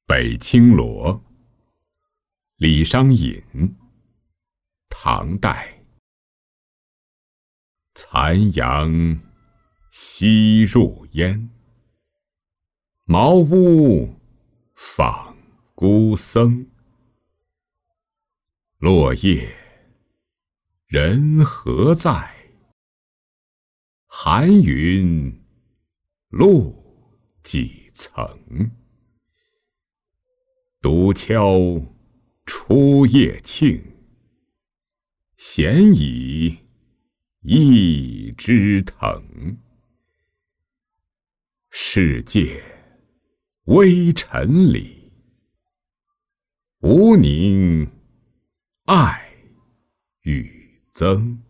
北青罗，李商隐，唐代。残阳西入烟，茅屋访孤僧。落叶人何在？寒云露几层？独敲初夜磬，闲倚一枝藤。世界微尘里，无宁爱与憎。